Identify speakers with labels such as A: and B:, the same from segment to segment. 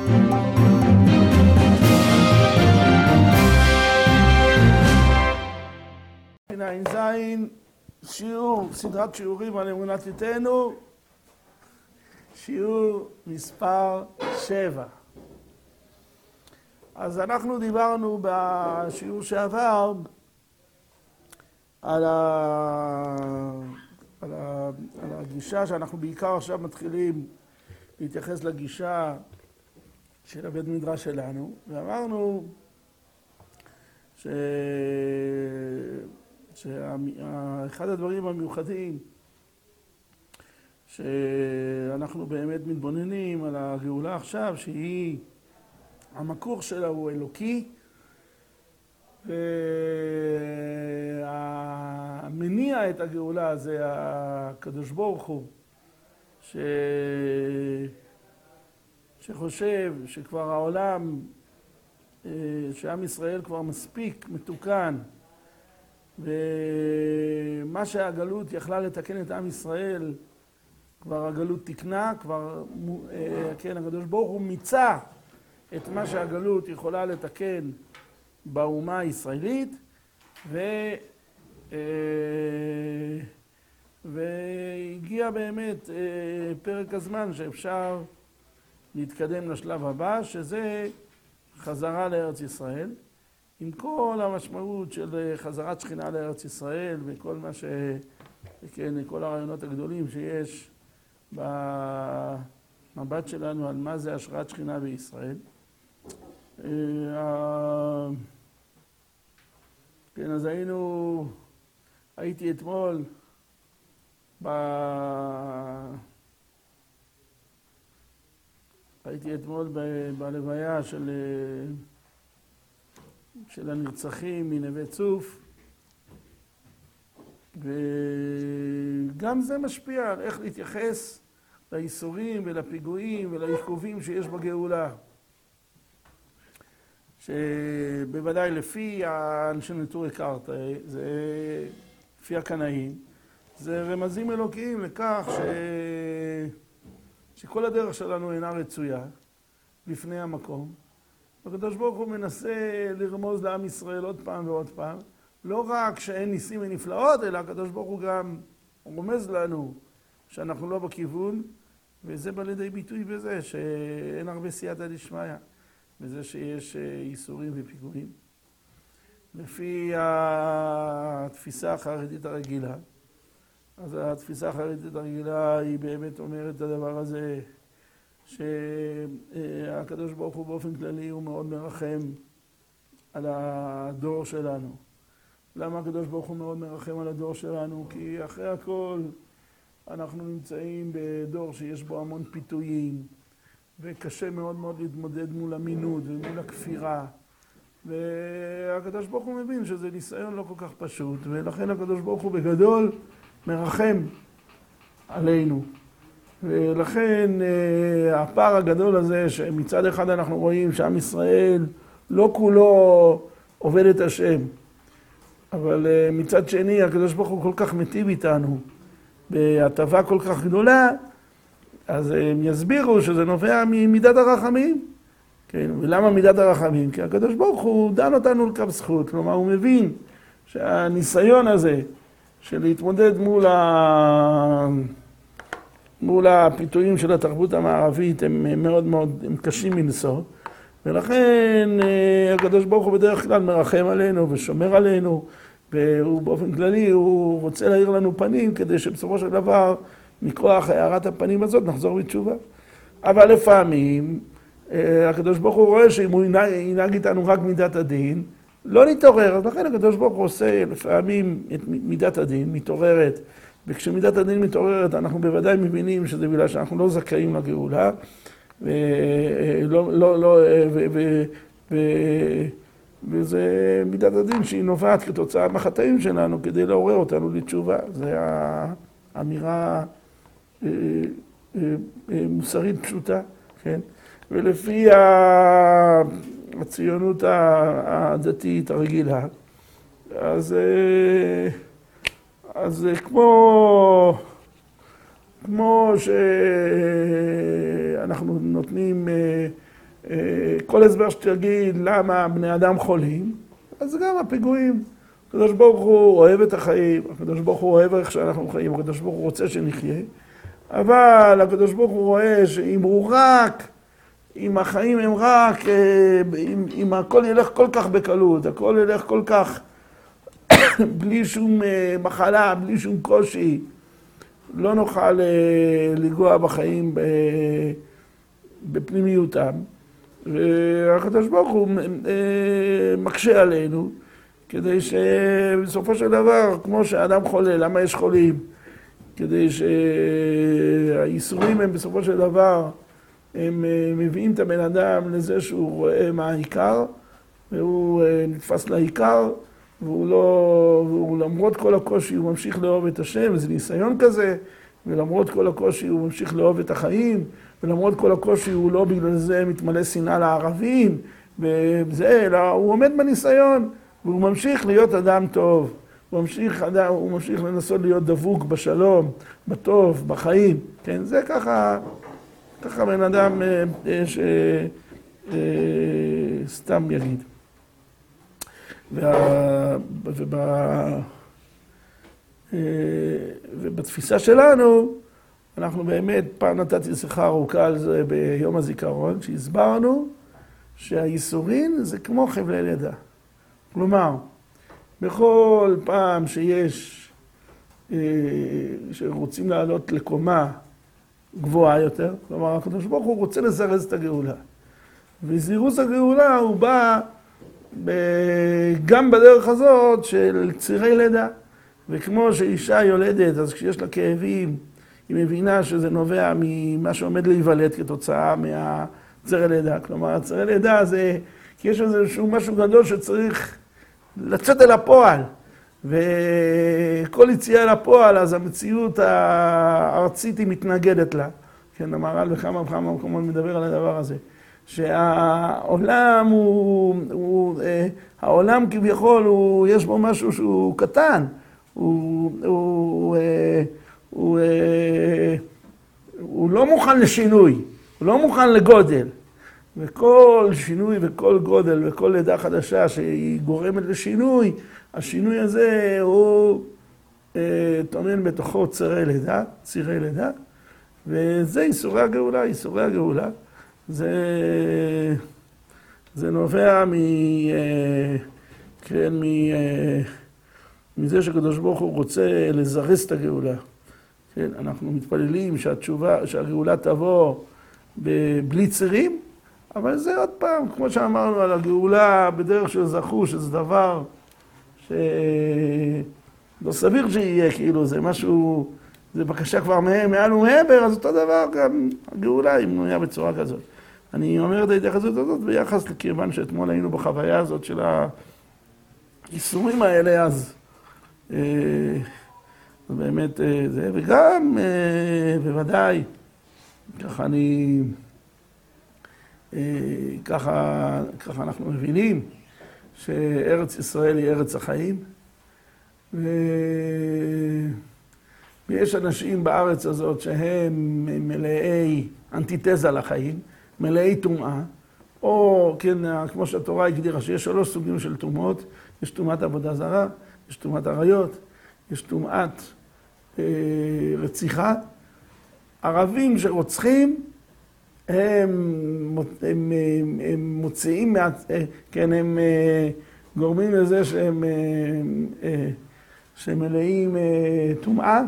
A: שיעור, סדרת שיעורים על אמונתנו, שיעור מספר 7. אז אנחנו דיברנו בשיעור שעבר על הגישה שאנחנו בעיקר עכשיו מתחילים להתייחס לגישה של הבית מדרש שלנו, ואמרנו שאחד הדברים המיוחדים שאנחנו באמת מתבוננים על הגאולה עכשיו, שהיא המקור שלה הוא אלוקי, והמניע את הגאולה זה הקדוש ברוך הוא, שחושב שכבר העולם, שעם ישראל כבר מספיק מתוקן, ומה שהגלות יכלה לתקן את עם ישראל, כבר הגלות תקנה, כבר, כן, הקדוש ברוך הוא מיצה את מה שהגלות יכולה לתקן באומה הישראלית, והגיע באמת פרק הזמן שאפשר להתקדם לשלב הבא, שזה חזרה לארץ ישראל, עם כל המשמעות של חזרת שכינה לארץ ישראל וכל מה כן, כל הרעיונות הגדולים שיש במבט שלנו על מה זה השראת שכינה בישראל. כן, אז הייתי אתמול בלוויה של הנרצחים מנווה צוף, וגם זה משפיע על איך להתייחס לאיסורים ולפיגועים ולעיכובים שיש בגאולה, שבוודאי לפי האנשי נטורי קרתא, זה לפי הקנאים, זה רמזים אלוקיים לכך שכל הדרך שלנו אינה רצויה לפני המקום. הקדוש ברוך הוא מנסה לרמוז לעם ישראל עוד פעם ועוד פעם, לא רק שאין ניסים ונפלאות, אלא הקדוש ברוך הוא גם רומז לנו שאנחנו לא בכיוון, וזה בא לידי ביטוי בזה שאין הרבה סייעתא דשמיא, בזה שיש איסורים ופיגועים. לפי התפיסה החרדית הרגילה, אז התפיסה החרדית הרגילה היא באמת אומרת את הדבר הזה, שהקדוש ברוך הוא באופן כללי הוא מאוד מרחם על הדור שלנו. למה הקדוש ברוך הוא מאוד מרחם על הדור שלנו? כי אחרי הכל אנחנו נמצאים בדור שיש בו המון פיתויים, וקשה מאוד מאוד להתמודד מול המינות ומול הכפירה. והקדוש ברוך הוא מבין שזה ניסיון לא כל כך פשוט, ולכן הקדוש ברוך הוא בגדול מרחם עלינו. ולכן הפער הגדול הזה, שמצד אחד אנחנו רואים שעם ישראל לא כולו עובד את השם, אבל מצד שני הקדוש ברוך הוא כל כך מיטיב איתנו בהטבה כל כך גדולה, אז הם יסבירו שזה נובע ממידת הרחמים. כן, ולמה מידת הרחמים? כי הקדוש ברוך הוא דן אותנו לכף זכות, כלומר הוא מבין שהניסיון הזה של להתמודד מול הפיתויים של התרבות המערבית הם מאוד מאוד קשים מנשוא, ולכן הקדוש ברוך הוא בדרך כלל מרחם עלינו ושומר עלינו, והוא באופן כללי הוא רוצה להאיר לנו פנים כדי שבסופו של דבר מכוח הארת הפנים הזאת נחזור בתשובה. אבל לפעמים הקדוש ברוך הוא רואה שאם הוא ינהג איתנו רק מידת הדין לא נתעורר, אז לכן הקדוש ברוך הוא עושה לפעמים את מידת הדין מתעוררת, וכשמידת הדין מתעוררת אנחנו בוודאי מבינים שזה בגלל שאנחנו לא זכאים לגאולה, וזה מידת הדין שהיא נובעת כתוצאה מהחטאים שלנו כדי לעורר אותנו לתשובה. זה האמירה מוסרית פשוטה, כן? ולפי הציונות הדתית הרגילה, אז כמו שאנחנו נותנים כל הסבר שתגיד למה בני אדם חולים, אז גם הפיגועים. הקדוש ברוך הוא אוהב את החיים, הקדוש ברוך הוא אוהב איך שאנחנו חיים, הקדוש ברוך הוא רוצה שנחיה, אבל הקדוש ברוך הוא רואה שאם הוא רק, אם החיים הם רק, אם הכל ילך כל כך בקלות, הכל ילך כל כך בלי שום מחלה, בלי שום קושי, לא נוכל לגוע בחיים בפנימיותם. והקדוש ברוך הוא מקשה עלינו, כדי שבסופו של דבר, כמו שאדם חולה, למה יש חולים? כדי שהייסורים הם בסופו של דבר, הם מביאים את הבן אדם לזה שהוא רואה מה העיקר, והוא נתפס לעיקר, והוא למרות כל הקושי הוא ממשיך לאהוב את השם, זה ניסיון כזה, ולמרות כל הקושי הוא ממשיך לאהוב את החיים, ולמרות כל הקושי הוא לא בגלל זה מתמלא שנאה לערבים, וזה, אלא הוא עומד בניסיון, והוא ממשיך להיות אדם טוב, הוא ממשיך לנסות להיות דבוק בשלום, בטוב, בחיים, כן, זה ככה בן אדם סתם יגיד. ובתפיסה שלנו, אנחנו באמת, פעם נתתי שיחה ארוכה על זה ביום הזיכרון, שהסברנו שהייסורין זה כמו חבלי לידה. כלומר, בכל פעם שרוצים לעלות לקומה גבוהה יותר, כלומר, הקדוש ברוך הוא רוצה לזרז את הגאולה. וזירוז הגאולה הוא בא גם בדרך הזאת של צירי לידה. וכמו שאישה יולדת, אז כשיש לה כאבים, היא מבינה שזה נובע ממה שעומד להיוולד כתוצאה מהצירי לידה. כלומר, צירי לידה זה, כי יש איזשהו משהו גדול שצריך לצאת אל הפועל. וכל יציאה אל הפועל, אז המציאות הארצית היא מתנגדת לה. כן, המהר"ל בכמה וכמה מקומות מדבר על הדבר הזה. שהעולם העולם כביכול, יש בו משהו שהוא קטן. הוא לא מוכן לשינוי, הוא לא מוכן לגודל. וכל שינוי וכל גודל וכל לידה חדשה שהיא גורמת לשינוי, השינוי הזה הוא טומן בתוכו צירי לידה, וזה ייסורי הגאולה, ייסורי הגאולה. זה נובע מזה שקדוש ברוך הוא רוצה לזרז את הגאולה. כן, אנחנו מתפללים שהגאולה תבוא בלי צירים, אבל זה עוד פעם, כמו שאמרנו על הגאולה בדרך של זכו, שזה דבר שלא סביר שיהיה, כאילו זה משהו, זה בקשה כבר מעל ומעבר, אז אותו דבר גם הגאולה היא בנויה בצורה כזאת. אני אומר את ההתייחסות הזאת ביחס לכיוון שאתמול היינו בחוויה הזאת של הייסורים האלה, אז באמת זה, וגם בוודאי, ככה אנחנו מבינים שארץ ישראל היא ארץ החיים, ויש אנשים בארץ הזאת שהם מלאי אנטיתזה לחיים, מלאי טומאה, או כן, כמו שהתורה הגדירה, שיש 3 סוגים של טומאות, יש טומאת עבודה זרה, יש טומאת עריות, יש טומאת רציחה. ערבים שרוצחים, הם מוציאים, כן, הם גורמים לזה שהם מלאים טומאה,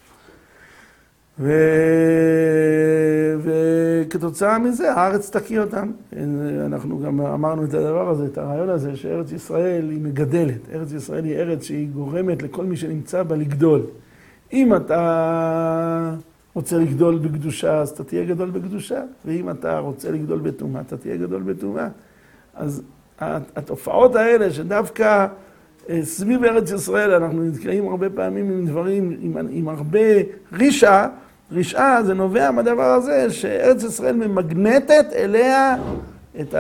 A: וכתוצאה מזה הארץ תקיא אותם. אנחנו גם אמרנו את הדבר הזה, את הרעיון הזה, שארץ ישראל היא מגדלת. ארץ ישראל היא ארץ שהיא גורמת לכל מי שנמצא בה לגדול. אם אתה רוצה לגדול בקדושה, אז אתה תהיה גדול בקדושה, ואם אתה רוצה לגדול בטומאה, אתה תהיה גדול בטומאה. אז התופעות האלה שדווקא סביב ארץ ישראל אנחנו נתקעים הרבה פעמים עם דברים, עם הרבה רשעה זה נובע מהדבר הזה שארץ ישראל ממגנטת אליה את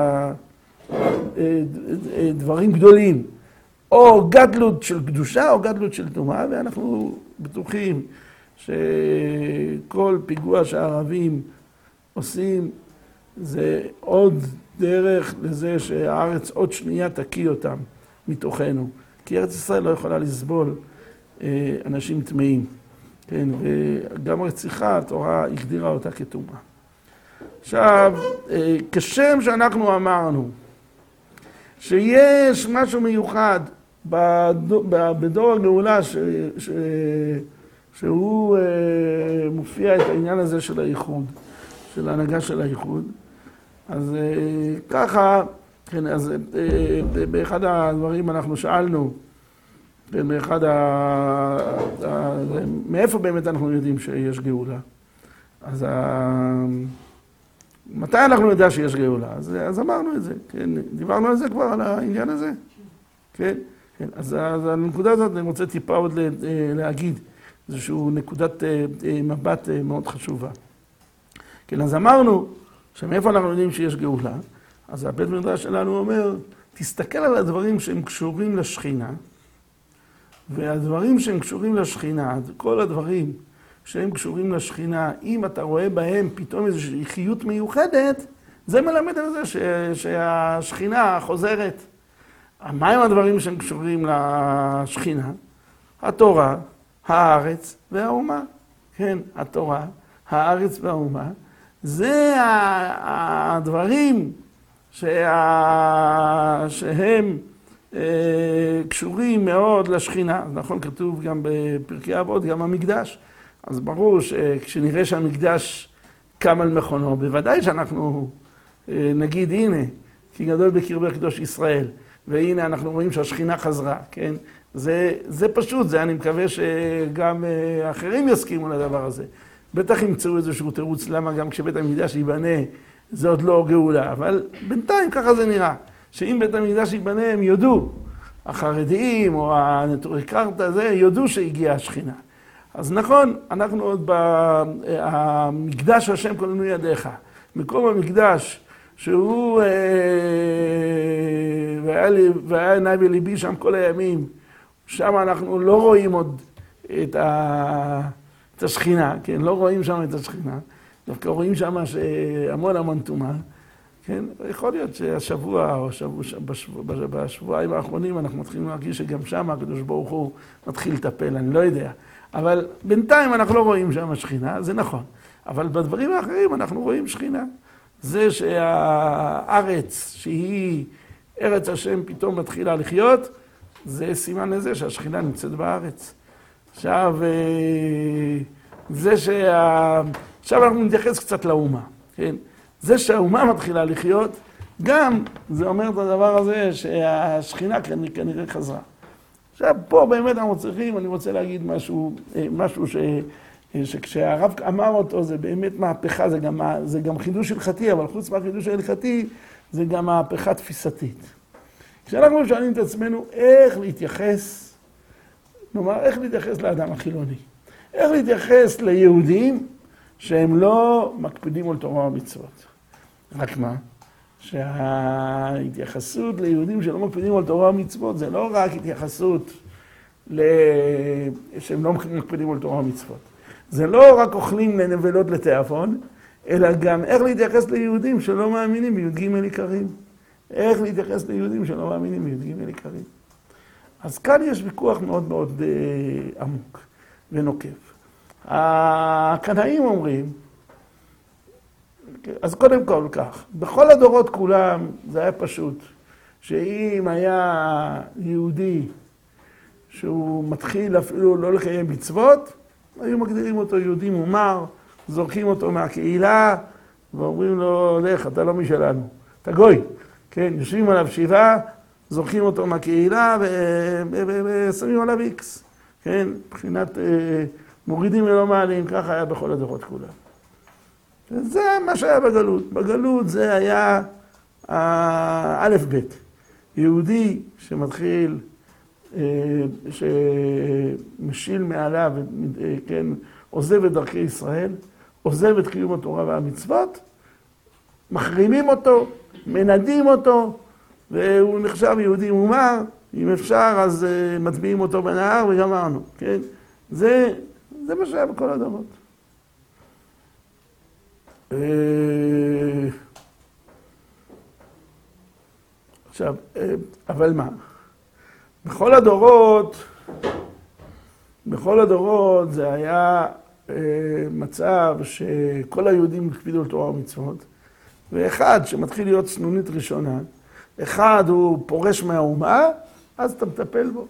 A: הדברים גדולים. או גדלות של קדושה או גדלות של טומאה, ואנחנו בטוחים שכל פיגוע שהערבים עושים זה עוד דרך לזה שהארץ עוד שנייה תקיא אותם מתוכנו. כי ארץ ישראל לא יכולה לסבול אנשים טמאים. כן, וגם רציחה, התורה הגדירה אותה כטומאה. עכשיו, כשם שאנחנו אמרנו שיש משהו מיוחד בדור הגאולה שהוא מופיע את העניין הזה של הייחוד, של ההנהגה של הייחוד, אז ככה, כן, אז באחד הדברים אנחנו שאלנו, באחד מאיפה באמת אנחנו יודעים שיש גאולה? אז מתי אנחנו נדע שיש גאולה? אז אמרנו את זה, כן, דיברנו על זה כבר, על העניין הזה, כן, כן, אז הנקודה הזאת אני רוצה טיפה עוד להגיד, איזושהי נקודת מבט מאוד חשובה. כן, אז אמרנו שמאיפה אנחנו יודעים שיש גאולה, אז הבית מדרש שלנו אומר, תסתכל על הדברים שהם קשורים לשכינה, והדברים שהם קשורים לשכינה, כל הדברים שהם קשורים לשכינה, אם אתה רואה בהם פתאום איזושהי חיות מיוחדת, זה מלמד על זה שהשכינה חוזרת. מהם הדברים שהם קשורים לשכינה? התורה, הארץ והאומה. כן, התורה, הארץ והאומה. זה הדברים שהם קשורים מאוד לשכינה. נכון, כתוב גם בפרקי אבות, גם המקדש. אז ברור שכשנראה שהמקדש קם על מכונו, בוודאי שאנחנו נגיד, הנה, כי גדול בקרבי קדוש ישראל, והנה אנחנו רואים שהשכינה חזרה, כן? זה פשוט, זה אני מקווה שגם אחרים יסכימו לדבר הזה. בטח ימצאו איזשהו תירוץ למה גם כשבית המקדש ייבנה, זה עוד לא גאולה, אבל בינתיים ככה זה נראה, שאם בית המקדש ייבנה הם יודו, החרדיים או הנטורי קרתא הזה, יודו שהגיעה השכינה. אז נכון, אנחנו עוד במקדש השם כוננו ידיך, מקום המקדש שהוא והיה עיניי בליבי שם כל הימים, שם אנחנו לא רואים עוד את השכינה, כן, לא רואים שם את השכינה, דווקא רואים שם המון טומאה, כן, יכול להיות שהשבוע או בשבועיים האחרונים אנחנו מתחילים להרגיש שגם שם הקדוש ברוך הוא מתחיל לטפל, אני לא יודע. אבל בינתיים אנחנו לא רואים שם שכינה, זה נכון. אבל בדברים האחרים אנחנו רואים שכינה. זה שהארץ, שהיא ארץ השם, פתאום מתחילה לחיות, זה סימן לזה שהשכינה נמצאת בארץ. עכשיו, עכשיו אנחנו נתייחס קצת לאומה, כן? זה שהאומה מתחילה לחיות, גם זה אומר את הדבר הזה שהשכינה כנראה חזרה. עכשיו, פה באמת אנחנו צריכים, אני רוצה להגיד משהו שכשהרב אמר אותו, זה באמת מהפכה, זה גם חידוש הלכתי, אבל חוץ מהחידוש ההלכתי, זה גם מהפכה תפיסתית. כשאנחנו שואלים את עצמנו איך להתייחס, נאמר, איך להתייחס לאדם החילוני? איך להתייחס ליהודים שהם לא מקפידים על תורה ומצוות? רק מה? שההתייחסות ליהודים שלא מקפידים על תורה ומצוות זה לא רק התייחסות שהם לא מקפידים על תורה ומצוות. זה לא רק אוכלים לנבלות לתיאבון, אלא גם איך להתייחס ליהודים שלא מאמינים בי"ג עיקרים. איך להתייחס ליהודים שלא מאמינים בי"ג עיקרים. אז כאן יש ויכוח מאוד מאוד עמוק ונוקב. הקנאים אומרים, אז קודם כל כך, בכל הדורות כולם זה היה פשוט, שאם היה יהודי שהוא מתחיל אפילו לא לקיים מצוות, היו מגדירים אותו יהודי מומר, זורקים אותו מהקהילה ואומרים לו, לך, אתה לא משלנו, אתה גוי, כן, יושבים עליו שבעה, זורקים אותו מהקהילה ושמים עליו איקס, כן, מבחינת מורידים ולא מעלים, ככה היה בכל הדורות כולם. זה מה שהיה בגלות. בגלות זה היה א' ב'. יהודי שמתחיל, שמשיל מעליו, כן, עוזב את דרכי ישראל, עוזב את קיום התורה והמצוות, מחרימים אותו, מנדים אותו, והוא נחשב יהודי מומר, אם אפשר אז מטביעים אותו בנהר וגמרנו, כן? זה מה שהיה בכל הדורות. עכשיו, אבל מה? בכל הדורות זה היה מצב שכל היהודים הקפידו על תורה ומצוות, ואחד שמתחיל להיות סנונית ראשונה, אחד הוא פורש מהאומה, אז אתה מטפל בו.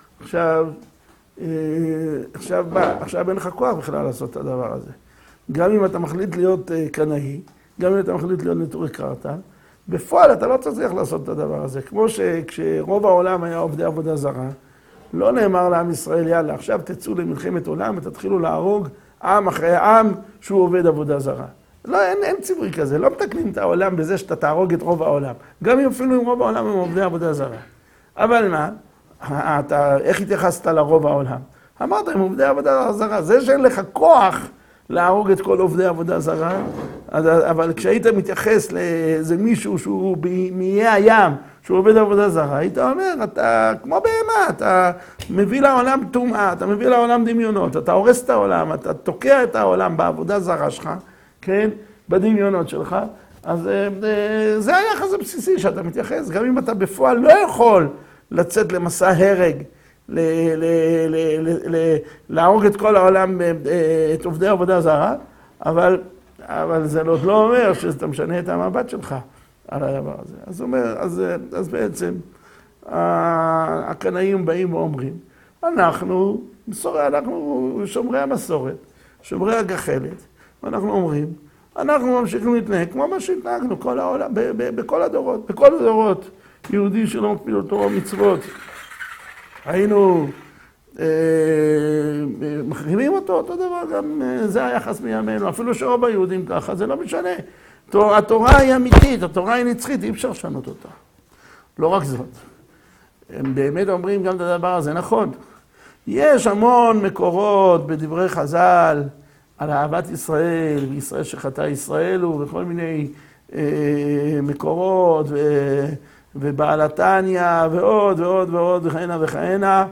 A: עכשיו אין לך כוח בכלל לעשות את הדבר הזה. גם אם אתה מחליט להיות קנאי, גם אם אתה מחליט להיות נטורי קרתא, בפועל אתה לא צריך לעשות את הדבר הזה. כמו שכשרוב העולם היה עובדי עבודה זרה, לא נאמר לעם ישראל, יאללה, עכשיו תצאו למלחמת עולם ותתחילו להרוג עם אחרי עם שהוא עובד עבודה זרה. לא, אין ציווי כזה, לא מתקנים את העולם בזה שאתה תהרוג את רוב העולם. גם אם אפילו עם רוב העולם הם עובדי עבודה זרה. אבל מה? איך התייחסת לרוב העולם? אמרת, הם עובדי עבודה זרה. זה שאין לך כוח להרוג את כל עובדי עבודה זרה, אבל כשהיית מתייחס לאיזה מישהו שהוא מאיי הים, שהוא עובד עבודה זרה, היית אומר, אתה כמו בהמה, אתה מביא לעולם טומאה, אתה מביא לעולם דמיונות, אתה הורס את העולם, אתה תוקע את העולם בעבודה זרה שלך, כן? בדמיונות שלך. אז זה היחס הבסיסי שאתה מתייחס, גם אם אתה בפועל לא יכול לצאת למסע הרג, להרוג את כל העולם, את עובדי עבודה זרה, אבל זה לא אומר שאתה משנה את המבט שלך על הדבר הזה. אז אומר, אז בעצם הקנאים באים ואומרים, אנחנו שומרי המסורת, שומרי הגחלת, ואנחנו אומרים, אנחנו ממשיכים להתנהג כמו מה שהתנהגנו כל העולם, בכל הדורות, יהודי שלא מקפיד על תורה ומצוות. היינו מחרימים אותו דבר, גם זה היחס מימינו, אפילו שרוב היהודים ככה, זה לא משנה. התורה היא אמיתית, התורה היא נצחית, אי אפשר לשנות אותה. לא רק זאת. הם באמת אומרים גם את הדבר הזה, נכון. יש המון מקורות בדברי חז"ל על אהבת ישראל, וישראל שחטא ישראל, וכל מיני מקורות, ובעל התניא, ועוד ועוד ועוד, וכהנה וכהנה,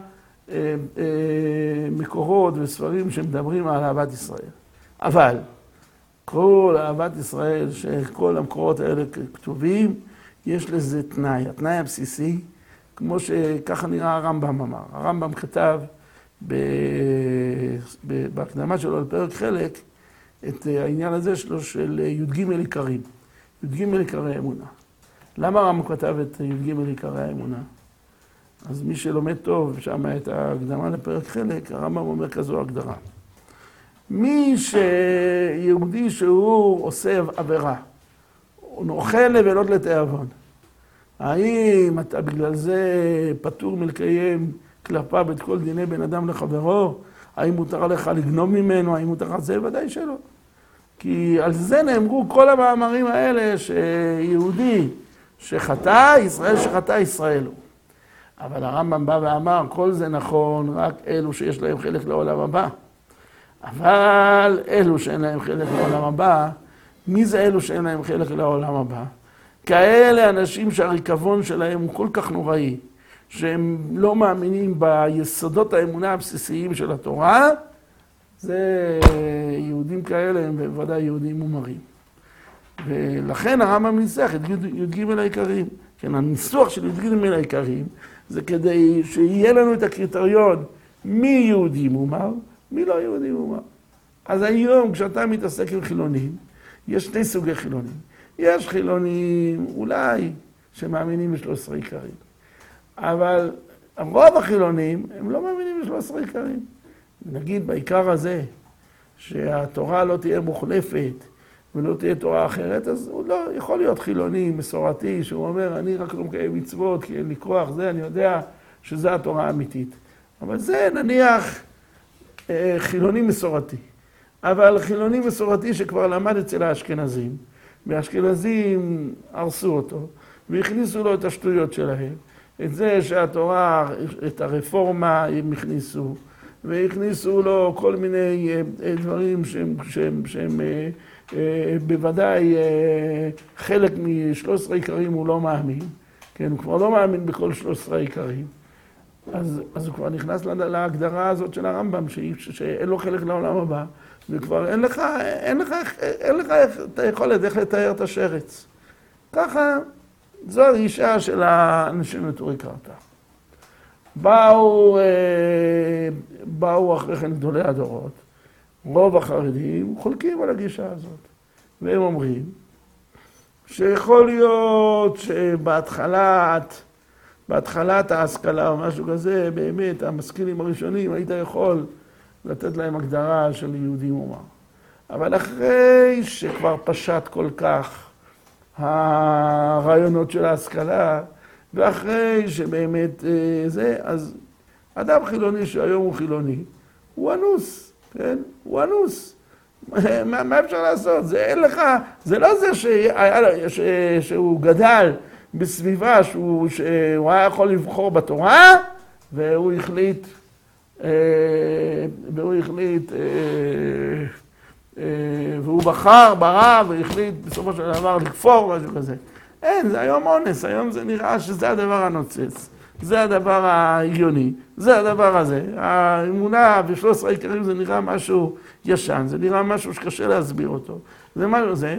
A: מקורות וספרים שמדברים על אהבת ישראל. אבל כל אהבת ישראל, שכל המקורות האלה כתובים, יש לזה תנאי. התנאי הבסיסי, כמו שככה נראה הרמב"ם אמר. הרמב"ם כתב בהקדמה שלו לפרק חלק, את העניין הזה שלו של י"ג עיקרים. י"ג עיקרי האמונה. למה הרמב"ם כתב את י"ג עיקרי האמונה? אז מי שלומד טוב, שם את ההקדמה לפרק חלק, הרמב"ם אומר כזו הגדרה. מי שיהודי שהוא עושה עבירה, הוא נוכל לבלות לתיאבון. האם אתה בגלל זה פטור מלקיים כלפיו את כל דיני בן אדם לחברו? האם מותר לך לגנוב ממנו? האם מותר לך? זה ודאי שלא. כי על זה נאמרו כל המאמרים האלה שיהודי שחטא, ישראל שחטא, ישראל הוא. אבל הרמב"ם בא ואמר, כל זה נכון, רק אלו שיש להם חלק לעולם הבא. אבל אלו שאין להם חלק לעולם הבא, מי זה אלו שאין להם חלק לעולם הבא? כאלה אנשים שהריקבון שלהם הוא כל כך נוראי, שהם לא מאמינים ביסודות האמונה הבסיסיים של התורה, זה יהודים כאלה הם בוודאי יהודים מומרים. ולכן הרמב"ם ניסח את י"ג העיקרים. כן, הניסוח של י"ג העיקרים זה כדי שיהיה לנו את הקריטריון מי יהודי מומר, מי לא יהודי מומר. אז היום כשאתה מתעסק עם חילונים, יש שני סוגי חילונים. יש חילונים אולי שמאמינים ב13 עיקרים. אבל רוב החילונים הם לא מאמינים ב13 עיקרים. נגיד בעיקר הזה, שהתורה לא תהיה מוחלפת ולא תהיה תורה אחרת, אז הוא לא יכול להיות חילוני, מסורתי, שהוא אומר, אני רק לא מקיים מצוות, כי אין לי כוח, זה אני יודע שזו התורה האמיתית. אבל זה נניח חילוני מסורתי. אבל חילוני מסורתי שכבר למד אצל האשכנזים, והאשכנזים הרסו אותו, והכניסו לו את השטויות שלהם. את זה שהתורה, את הרפורמה הם הכניסו, והכניסו לו כל מיני דברים שהם בוודאי חלק מ13 עיקרים הוא לא מאמין. כן, הוא כבר לא מאמין בכל 13 עיקרים. אז הוא כבר נכנס להגדרה הזאת של הרמב"ם, שאין לו חלק לעולם הבא, וכבר אין לך את היכולת איך לתאר את השרץ. ככה זו הגישה של האנשים נטורי קרתא. באו אחרי כן גדולי הדורות, רוב החרדים חולקים על הגישה הזאת, והם אומרים שיכול להיות שבהתחלת ההשכלה או משהו כזה, באמת המשכילים הראשונים היית יכול לתת להם הגדרה של יהודים אומה. אבל אחרי שכבר פשט כל כך הרעיונות של ההשכלה, ואחרי שבאמת זה, אז אדם חילוני שהיום הוא חילוני, הוא אנוס, כן? הוא אנוס. מה אפשר לעשות? זה אין לך, זה לא זה שהוא גדל בסביבה שהוא היה יכול לבחור בתורה, והוא החליט, והוא בחר ברע והחליט בסופו של דבר לכפור משהו כזה. אין, זה היום אונס, היום זה נראה שזה הדבר הנוצץ, זה הדבר ההגיוני, זה הדבר הזה. האמונה ב13 העיקרים זה נראה משהו ישן, זה נראה משהו שקשה להסביר אותו. זה משהו זה,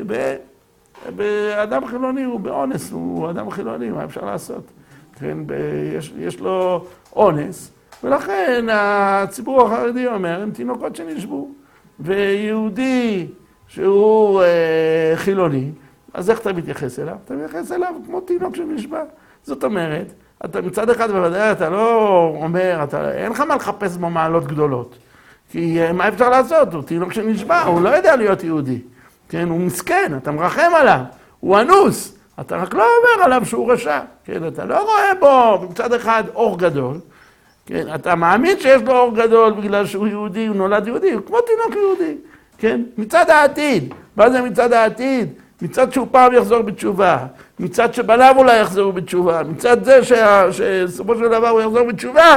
A: באדם חילוני הוא באונס, הוא אדם חילוני, מה אפשר לעשות? כן, יש לו אונס, ולכן הציבור החרדי אומר, הם תינוקות שנשבו. ויהודי שהוא חילוני, אז איך אתה מתייחס אליו? אתה מתייחס אליו כמו תינוק שנשבע. זאת אומרת, אתה מצד אחד בוודאי, אתה לא אומר, אין לך מה לחפש בו מעלות גדולות. כי מה אפשר לעשות? הוא תינוק שנשבע, הוא לא יודע להיות יהודי. כן, הוא מסכן, אתה מרחם עליו, הוא אנוס. אתה רק לא אומר עליו שהוא רשע. כן, אתה לא רואה בו מצד אחד אור גדול. כן, אתה מאמין שיש לו אור גדול בגלל שהוא יהודי, הוא נולד יהודי, הוא כמו תינוק יהודי. כן, מצד העתיד. מה זה מצד העתיד? מצד שהוא פעם יחזור בתשובה, מצד שבניו אולי יחזרו בתשובה, מצד זה שסופו של דבר הוא יחזור בתשובה,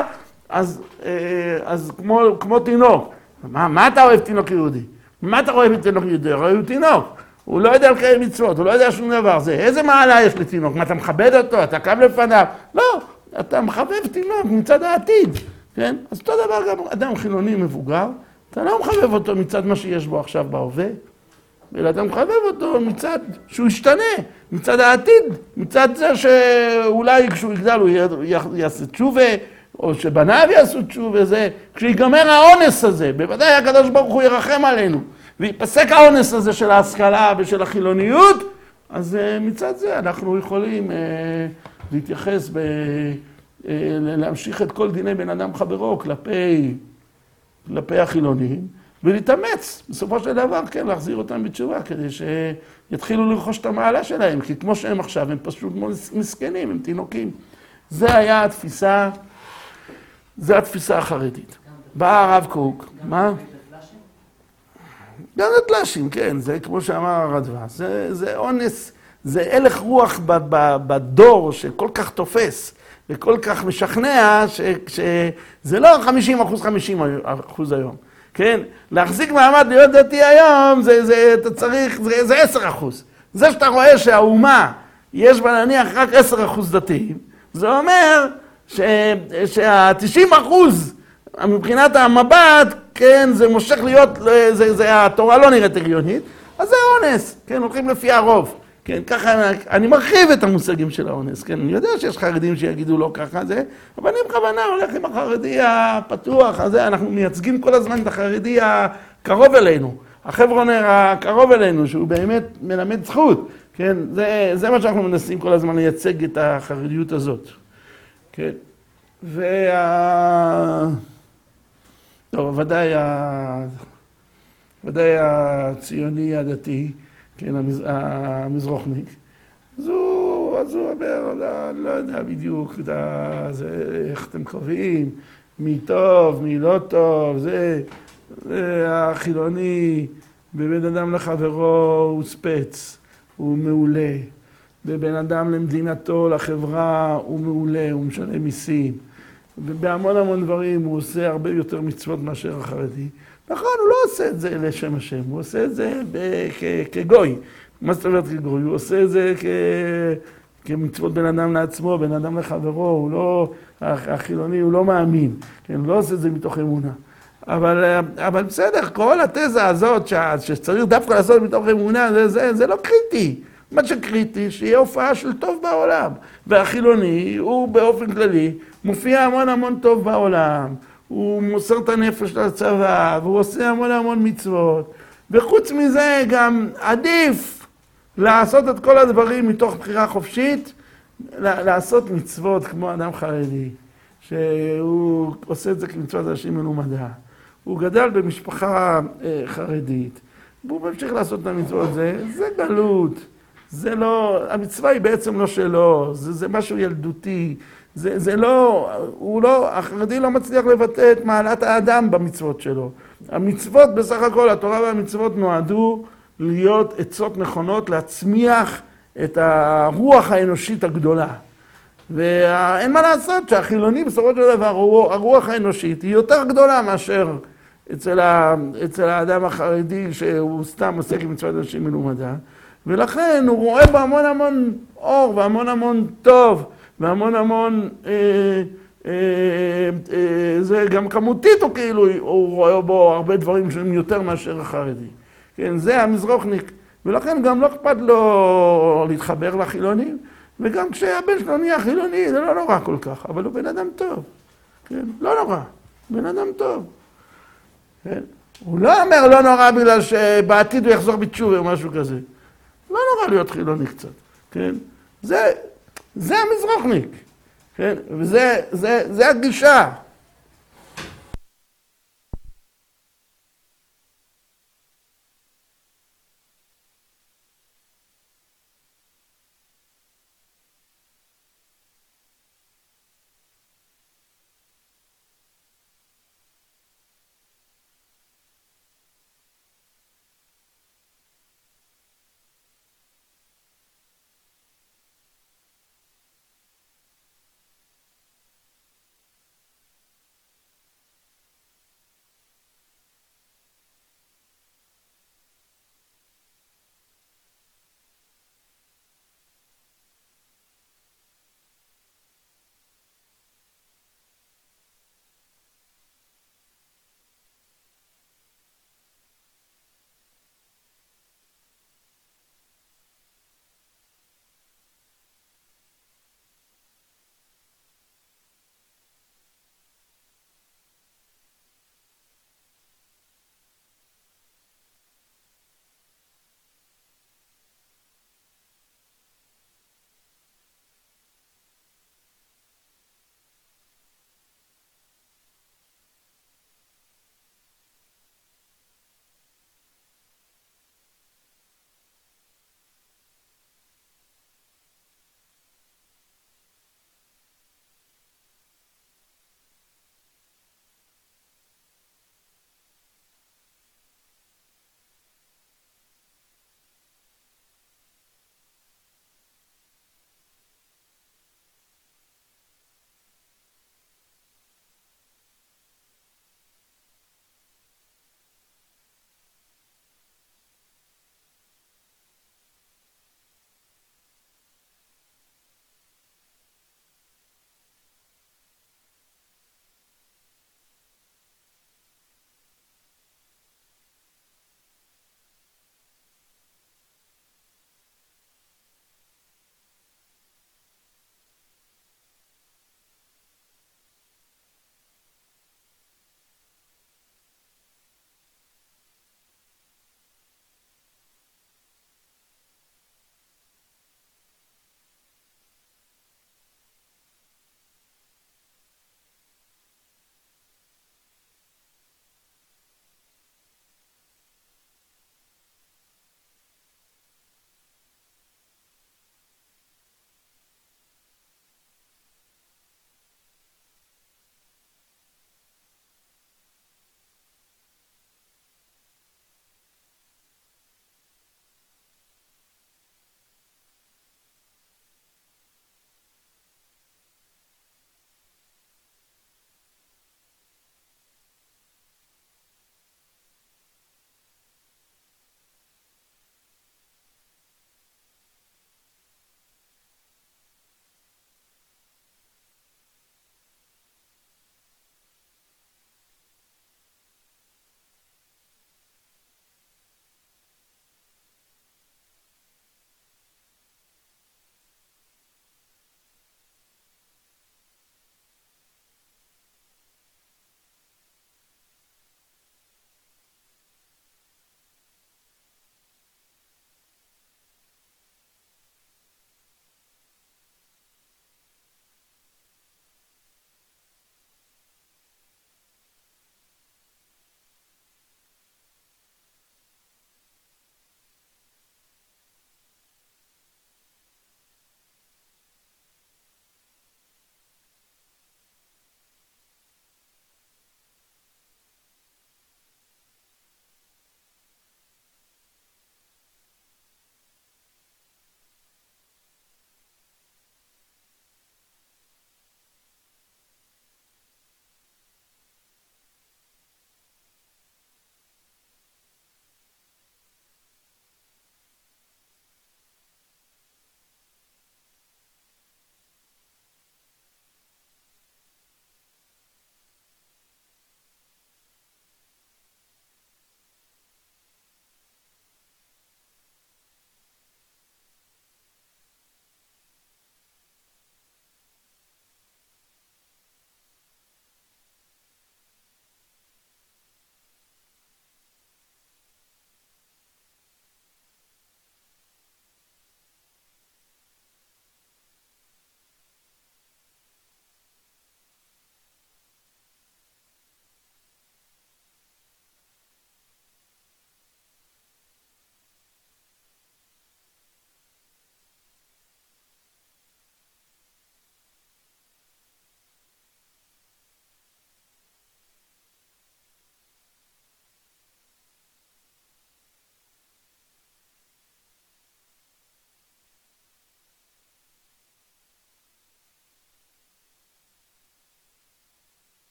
A: אז כמו תינוק. מה אתה אוהב תינוק יהודי? מה אתה רואה בתינוק יהודי? הוא תינוק. הוא לא יודע לקיים מצוות, הוא לא יודע שום דבר. איזה מעלה יש לתינוק? מה, אתה מכבד אותו? אתה קם לפניו? לא, אתה מחבב תינוק מצד העתיד. כן? אז אותו דבר גם אדם חילוני מבוגר, אתה לא מחבב אותו מצד מה שיש בו עכשיו בהווה, אלא אתה מחבב אותו מצד שהוא ישתנה, מצד העתיד, מצד זה שאולי כשהוא יגדל הוא יעשה תשובה, או שבניו יעשו תשובה, זה, כשיגמר האונס הזה, בוודאי הקדוש ברוך הוא ירחם עלינו, ויפסק האונס הזה של ההשכלה ושל החילוניות, אז מצד זה אנחנו יכולים להתייחס, להמשיך את כל דיני בן אדם חברו כלפי החילונים, ולהתאמץ, בסופו של דבר, כן, להחזיר אותם בתשובה, כדי שיתחילו לרכוש את המעלה שלהם, כי כמו שהם עכשיו, הם פשוט מסכנים, הם תינוקים. זה היה התפיסה, זה התפיסה החרדית. בא הרב קוק, מה? גם לתלשים, כן, זה כמו שאמר הרדב"ז, זה אונס, זה הלך רוח בדור שכל כך תופס, וכל כך משכנע, שזה לא 50% היום. כן, להחזיק מעמד להיות דתי היום, אתה צריך, זה 10%. זה שאתה רואה שהאומה, יש בה נניח רק 10% דתיים, זה אומר שה-90% מבחינת המבט, כן, זה מושך להיות, התורה לא נראית הגיונית, אז זה אונס, כן, הולכים לפי הרוב. כן, ככה, אני מרחיב את המושגים של האונס, כן, אני יודע שיש חרדים שיגידו לא ככה זה, אבל אני בכוונה הולך עם החרדי הפתוח הזה, אנחנו מייצגים כל הזמן את החרדי הקרוב אלינו, החברונר הקרוב אלינו, שהוא באמת מלמד זכות, כן, זה מה שאנחנו מנסים כל הזמן לייצג את החרדיות הזאת, כן, טוב, ודאי הציוני הדתי, כן, המזרוחניק. אז הוא אומר, לא יודע בדיוק איך אתם קובעים, מי טוב, מי לא טוב, זה החילוני, בבן אדם לחברו הוא ספץ, הוא מעולה. בבן אדם למדינתו, לחברה, הוא מעולה, הוא משלם מיסים. בהמון דברים הוא עושה הרבה יותר מצוות מאשר החרדי. נכון, הוא לא עושה את זה לשם השם, הוא עושה את זה כגוי. מה זאת אומרת כגוי? הוא עושה את זה כמצוות בן אדם לעצמו, בן אדם לחברו, הוא לא, החילוני הוא לא מאמין, כן, הוא לא עושה את זה מתוך אמונה. אבל בסדר, כל התזה הזאת שצריך דווקא לעשות מתוך אמונה, זה לא קריטי. מה שקריטי, שיהיה הופעה של טוב בעולם. והחילוני הוא באופן כללי מופיע המון המון טוב בעולם. הוא מוסר את הנפש לצבא, והוא עושה המון המון מצוות. וחוץ מזה גם עדיף לעשות את כל הדברים מתוך בחירה חופשית, לעשות מצוות כמו אדם חרדי, שהוא עושה את זה כמצוות אנשים מלומדה. הוא גדל במשפחה חרדית, והוא ממשיך לעשות את המצוות. זה גלות, זה לא, המצווה היא בעצם לא שלו, זה משהו ילדותי, זה לא, החרדי לא מצליח לבטא את מעלת האדם במצוות שלו. המצוות בסך הכל, התורה והמצוות נועדו להיות עצות נכונות, להצמיח את הרוח האנושית הגדולה. ואין מה לעשות שהחילוני בסופו של דבר, הרוח האנושית היא יותר גדולה מאשר אצל האדם החרדי שהוא סתם עוסק עם מצוות אנשים מלומדה. ולכן הוא רואה בו המון המון אור והמון המון טוב והמון המון, זה גם כמותית הוא כאילו, הוא רואה בו הרבה דברים שהם יותר מאשר החרדי. כן, זה המזרוחניק. ולכן גם לא אכפת לו להתחבר לחילונים, וגם כשהבן שלו נהיה חילוני, זה לא נורא כל כך, אבל הוא בן אדם טוב. כן, לא נורא, בן אדם טוב. כן? הוא לא אומר לא נורא בגלל שבעתיד הוא יחזור בתשובה או משהו כזה. לא נורא להיות חילוני קצת. כן? זה המזרוחניק. כן? וזה הגישה.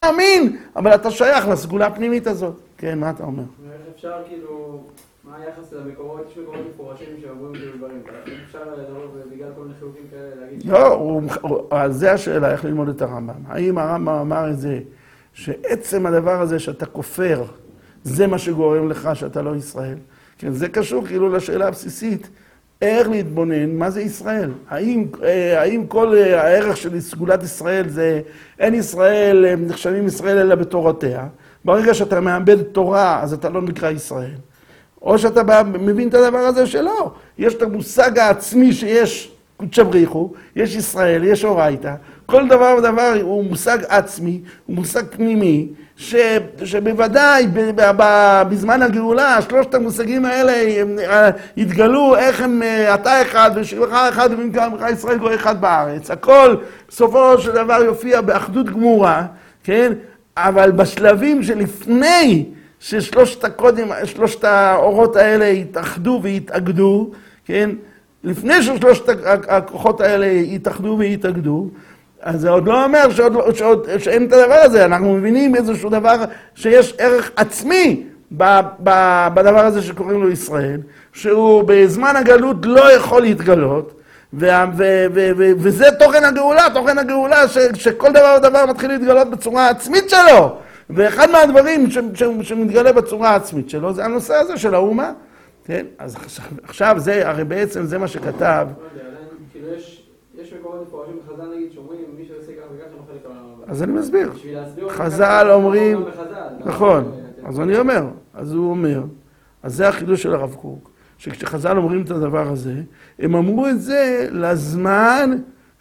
A: מאמין, אבל אתה שייך לסגולה הפנימית הזאת. כן, מה אתה אומר?
B: איך אפשר כאילו, מה היחס למקורות, יש מקורות מפורשים שאומרים כאילו דברים, איך אפשר לדבר בגלל כל מיני חילוקים כאלה להגיד
A: לא, זה השאלה, איך ללמוד את הרמב"ם. האם הרמב"ם אמר את זה, שעצם הדבר הזה שאתה כופר, זה מה שגורם לך שאתה לא ישראל? כן, זה קשור כאילו לשאלה הבסיסית, איך להתבונן, מה זה ישראל? האם כל הערך של סגולת ישראל זה, אין ישראל, נחשבים ישראל אלא בתורתיה, ברגע שאתה מאבד תורה, אז אתה לא נקרא ישראל. או שאתה מבין את הדבר הזה שלא. יש את המושג העצמי שיש קודשא בריחו, יש ישראל, יש אורייתא. כל דבר ודבר הוא מושג עצמי, הוא מושג פנימי, שבוודאי בזמן הגאולה, שלושת המושגים האלה התגלו איך הם אתה אחד ושבך אחד ובמקום ישראל גוי אחד בארץ. הכל בסופו של דבר יופיע באחדות גמורה, כן? אבל בשלבים שלפני ששלושת האורות האלה התאחדו והתאגדו, כן? לפני ששלושת הכוחות האלה התאחדו והתאגדו, אז זה עוד לא אומר שאין את הדבר הזה. אנחנו מבינים איזשהו דבר שיש ערך עצמי בדבר הזה שקוראים לו ישראל, שהוא בזמן הגלות לא יכול להתגלות, וזה תוכן הגאולה, שכל דבר ודבר מתחיל להתגלות בצורה עצמית שלו. ואחד מהדברים שמתגלה בצורה העצמית שלו, זה הנושא הזה של האומה. כן? אז עכשיו זה, הרי בעצם זה מה שכתב.
B: כאילו יש מקומות מפורשים בחז"ל נגיד שאומרים, מי שעושה כך וכך נוכל לקבל.
A: אז אני מסביר. חז"ל אומרים, נכון, אז אני אומר, אז הוא אומר, אז זה החידוש של הרב קוק, שכשחז"ל אומרים את הדבר הזה, הם אמרו את זה לזמן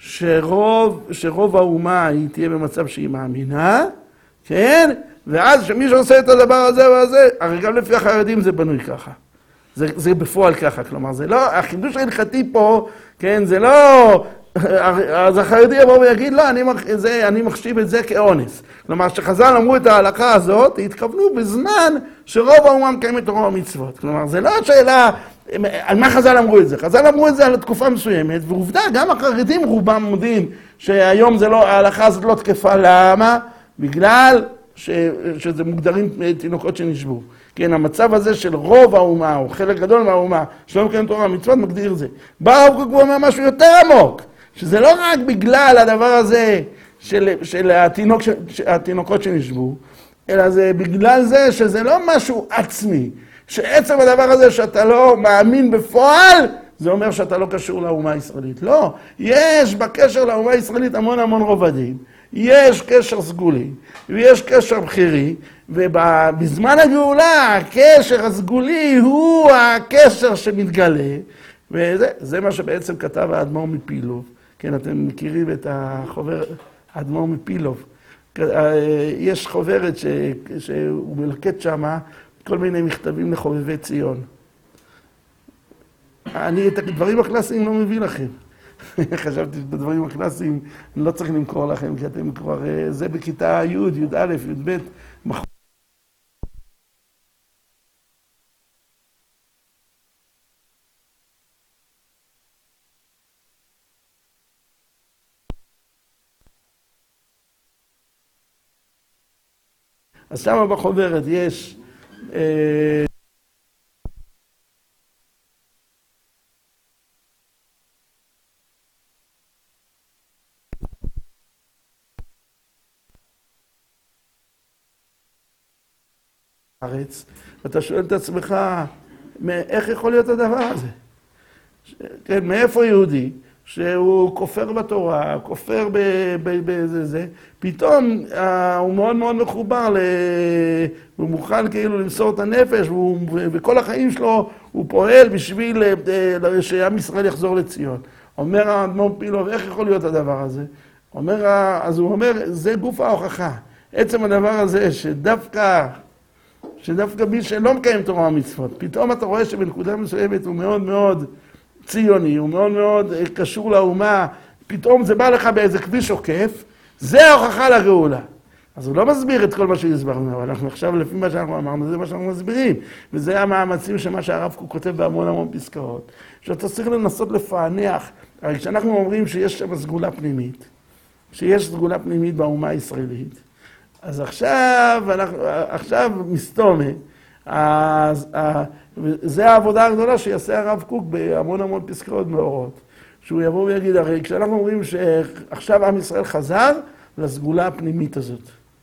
A: שרוב האומה היא תהיה במצב שהיא מאמינה, כן? ואז שמי שעושה את הדבר הזה והזה, הרי גם לפי החרדים זה בנוי ככה. זה בפועל ככה, כלומר, זה לא, החידוש ההלכתי פה, כן, זה לא, אז החרדי יבוא ויגיד, לא, אני מחשיב את זה כאונס. כלומר, שחז"ל אמרו את ההלכה הזאת, התכוונו בזמן שרוב האומה מקיימת תורה ומצוות. כלומר, זה לא השאלה, על מה חז"ל אמרו את זה? חז"ל אמרו את זה על תקופה מסוימת, ועובדה, גם החרדים רובם מודים שהיום זה לא, ההלכה הזאת לא תקפה. למה? בגלל שזה מוגדרים תינוקות שנשבו. כן, המצב הזה של רוב האומה, או חלק גדול מהאומה, שלא מקיים תורה ומצוות, מגדיר זה. בא הרב קוק ואומר משהו יותר עמוק, שזה לא רק בגלל הדבר הזה של התינוקות שנשבו, אלא זה בגלל זה שזה לא משהו עצמי, שעצם הדבר הזה שאתה לא מאמין בפועל, זה אומר שאתה לא קשור לאומה הישראלית. לא, יש בקשר לאומה הישראלית המון רובדים. יש קשר סגולי, ויש קשר בחירי, ובזמן הגאולה, הקשר הסגולי הוא הקשר שמתגלה, וזה מה שבעצם כתב האדמו"ר מפילוב. כן, אתם מכירים את החוברת, האדמו"ר מפילוב. יש חוברת שהוא מלקט שמה כל מיני מכתבים לחובבי ציון. אני את הדברים הקלאסיים לא מביא לכם. חשבתי שבדברים הקלאסיים אני לא צריך למכור לכם, כי אתם כבר, זה בכיתה י', י"א, י"ב. אז שמה בחוברת יש ארץ, ואתה שואל את עצמך, איך יכול להיות הדבר הזה? כן, מאיפה יהודי, שהוא כופר בתורה, כופר בזה, פתאום הוא מאוד מחובר, הוא מוכן כאילו למסור את הנפש, וכל החיים שלו הוא פועל בשביל שעם ישראל יחזור לציון. אומר האדמו"ר מפילוב, איך יכול להיות הדבר הזה? אז הוא אומר, זה גוף ההוכחה. עצם הדבר הזה שדווקא מי שלא מקיים תורה ומצוות, פתאום אתה רואה שבנקודה מסוימת הוא מאוד ציוני, הוא מאוד קשור לאומה, פתאום זה בא לך באיזה כביש עוקף, זה ההוכחה לגאולה. אז הוא לא מסביר את כל מה שהסברנו, אבל אנחנו עכשיו לפי מה שאנחנו אמרנו, זה מה שאנחנו מסבירים. וזה המאמצים שמה שהרב קוק כותב בהמון פסקאות, שאתה צריך לנסות לפענח, הרי כשאנחנו אומרים שיש שם סגולה פנימית, שיש סגולה פנימית באומה הישראלית, אז עכשיו מסתומה, זה העבודה הגדולה שיעשה הרב קוק בהמון פסקאות מאורות. שהוא יבוא ויגיד, הרי כשאנחנו אומרים שעכשיו עם ישראל חזר לסגולה הפנימית הזאת.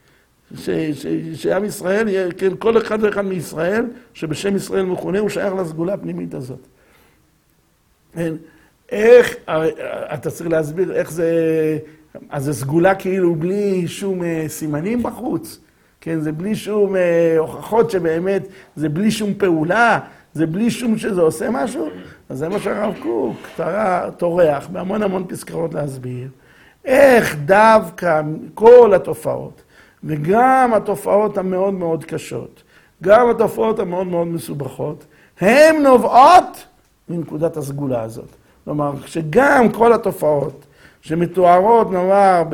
A: שעם ישראל, כן, כל אחד ואחד מישראל, שבשם ישראל מכונה, הוא שייך לסגולה הפנימית הזאת. איך, אתה צריך להסביר איך זה, אז זה סגולה כאילו בלי שום סימנים בחוץ, כן, זה בלי שום הוכחות שבאמת, זה בלי שום פעולה, זה בלי שום שזה עושה משהו, אז זה מה שהרב קוק טורח בהמון פסקאות להסביר, איך דווקא כל התופעות, וגם התופעות המאוד מאוד קשות, גם התופעות המאוד מאוד מסובכות, הן נובעות מנקודת הסגולה הזאת. כלומר, שגם כל התופעות שמתוארות, נאמר,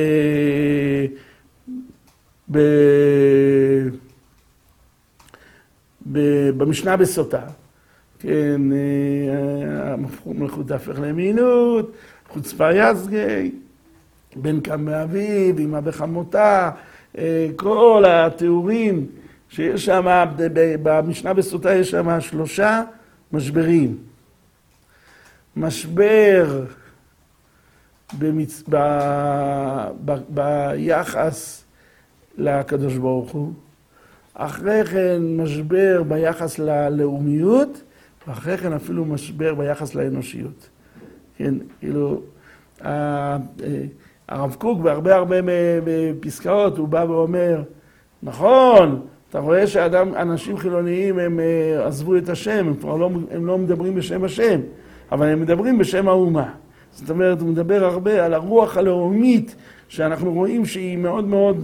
A: במשנה בסוטה, כן, מלכות הפך למינות, חוצפה יסגי, בן קם באביב, אמא בחמותה, כל התיאורים שיש שם, במשנה בסוטה יש שם 3 משברים. משבר ביחס לקדוש ברוך הוא, אחרי כן משבר ביחס ללאומיות, ואחרי כן אפילו משבר ביחס לאנושיות. כן, כאילו, הרב קוק בהרבה פסקאות הוא בא ואומר, נכון, אתה רואה שאנשים חילוניים הם עזבו את השם, הם לא מדברים בשם השם, אבל הם מדברים בשם האומה. זאת אומרת, הוא מדבר הרבה על הרוח הלאומית, שאנחנו רואים שהיא מאוד מאוד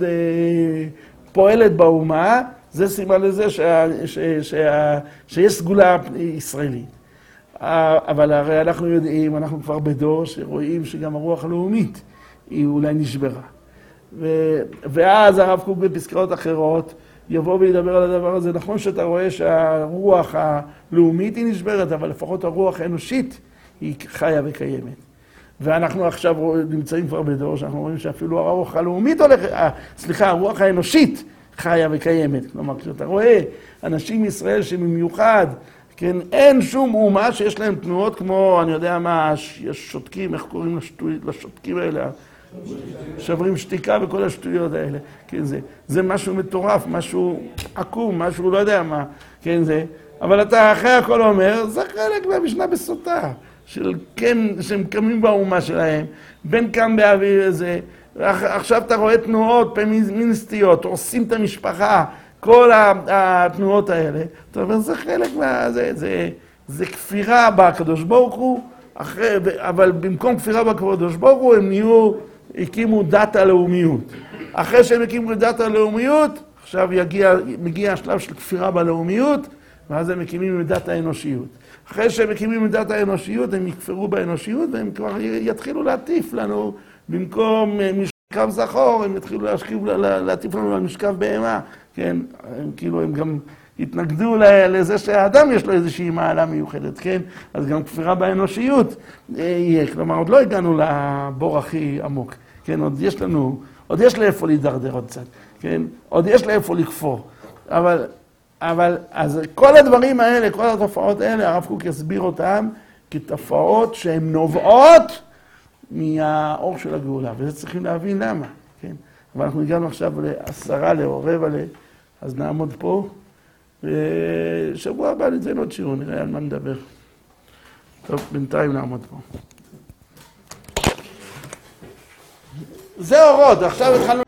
A: פועלת באומה, זה סימן לזה שיש סגולה ישראלית. אבל הרי אנחנו יודעים, אנחנו כבר בדור שרואים שגם הרוח הלאומית היא אולי נשברה. ואז הרב קוק בפסקאות אחרות יבוא וידבר על הדבר הזה. נכון שאתה רואה שהרוח הלאומית היא נשברת, אבל לפחות הרוח האנושית היא חיה וקיימת. ואנחנו עכשיו נמצאים כבר בדור שאנחנו רואים שאפילו הרוח הלאומית הרוח האנושית חיה וקיימת. כלומר, כשאתה רואה אנשים מישראל שבמיוחד, כן, אין שום אומה שיש להם תנועות כמו, אני יודע מה, יש שותקים, איך קוראים לשותקים האלה? שברים שתיקה וכל השטויות האלה. כן, זה משהו מטורף, משהו עקום, משהו לא יודע מה. כן, זה. אבל אתה אחרי הכל אומר, זה חלק מהמשנה בסוטה. שהם קמים באומה שלהם, בן קם באוויר איזה, עכשיו אתה רואה תנועות פמיניסטיות, עושים את המשפחה, כל התנועות האלה, אתה אומר, זה חלק זה כפירה בקדוש ברוך הוא, אבל במקום כפירה בקדוש ברוך הוא, הם הקימו דת הלאומיות. אחרי שהם הקימו דת הלאומיות, עכשיו מגיע השלב של כפירה בלאומיות, ואז הם מקימים את דת האנושיות. אחרי שהם מקימים את דת האנושיות, הם יכפרו באנושיות, והם כבר יתחילו להטיף לנו, במקום משכב זכור, הם יתחילו להטיף לנו על משכב בהמה. כן, הם גם התנגדו לזה שהאדם יש לו איזושהי מעלה מיוחדת, כן? אז גם כפירה באנושיות יהיה. כלומר, עוד לא הגענו לבור הכי עמוק. כן, עוד יש לאיפה להידרדר עוד קצת. כן, עוד יש לאיפה לכפור. אבל אז כל הדברים האלה, כל התופעות האלה, הרב קוק יסביר אותם כתופעות שהן נובעות מהאור של הגאולה, וזה צריכים להבין למה, כן? אבל אנחנו הגענו עכשיו ל10:45, אז נעמוד פה, ושבוע הבא נצא עוד שיעור, נראה על מה נדבר. טוב, בינתיים נעמוד פה. זה אורות, עכשיו התחלנו